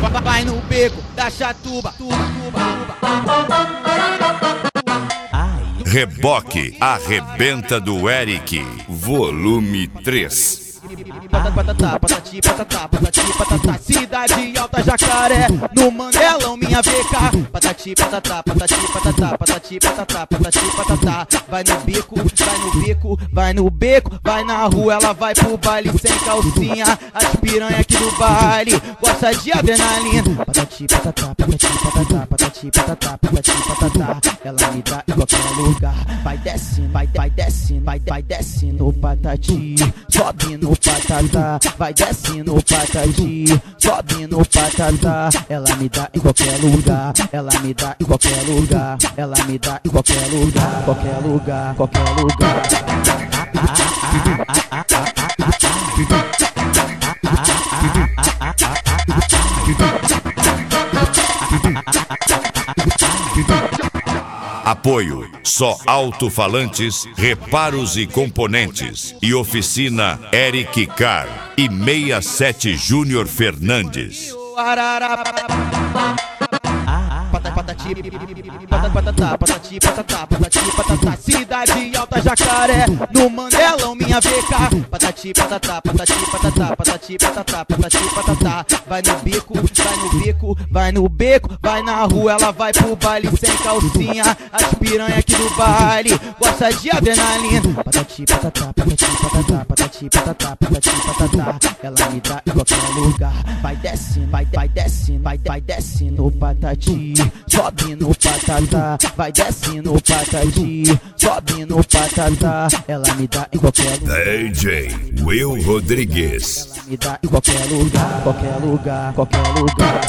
vai no beco da chatuba. Reboque Arrebenta do Eric, volume 3. Patatá, patati, patatá, patati, patatá. Cidade Alta Jacaré, no Mandelão minha VK. Patati, patatá, patati, patatá, patati, patatá, patati, patatá. Vai no bico, vai no bico, vai no beco, vai na rua, ela vai pro baile sem calcinha. As piranha aqui do baile gosta de adrenalina. Patati, patatá, patati, patatá, patati, patatá, patati, patatá. Ela me dá em qualquer lugar. Vai descendo, vai descendo, vai descendo, patati, sobe no patatá, vai descendo o patati, sobe no patatá. Ela me dá em qualquer lugar, ela me dá em qualquer lugar, ela me dá em qualquer lugar, qualquer lugar, qualquer lugar. Apoio Só Alto-Falantes, Reparos e Componentes e Oficina Eric Car e 67 Júnior Fernandes. Patati, patatá, patati, patatá, patati, patatá. Cidade Alta Jacaré, no Mandelão minha VK. Patati, patatá, patati, patatá, patati, patatá, patati, patatá. Vai no bico, vai no bico, vai no beco, vai na rua, ela vai pro baile sem calcinha. As piranha aqui do baile gosta de adrenalina. Patati, patatá, patati, patatá, patati, patatá, patati, patatá. Ela me dá em qualquer lugar. Vai descendo, vai descendo, vai descendo o patati, sobe no patatá, vai descendo o patati, sobe no patatá. Ela me dá em qualquer lugar. DJ Will Rodrigues. Ela me dá em qualquer lugar, qualquer lugar, qualquer lugar.